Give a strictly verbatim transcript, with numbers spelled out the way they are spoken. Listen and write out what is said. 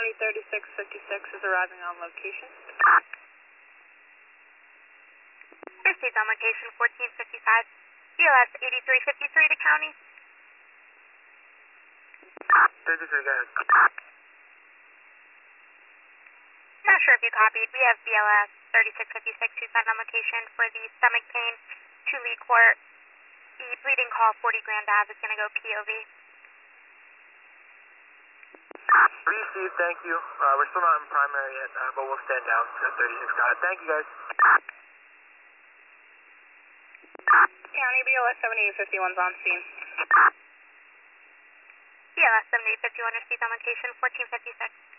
County thirty-six fifty-six is arriving on location. Received on location fourteen fifty-five, B L S eighty-three fifty-three to County. thirty-three, guys. Not sure if you copied. We have B L S thirty-six fifty-six who's on location for the stomach pain to Lee Court. The bleeding call forty Grand Ave is going to go P O V. Received, thank you. Uh, we're still not in primary yet, uh, but we'll stand down to thirty-six. Got it. Thank you, guys. County B L S seventy-eight fifty-one's on scene. B L S seventy-eight fifty-one received on location fourteen fifty-six.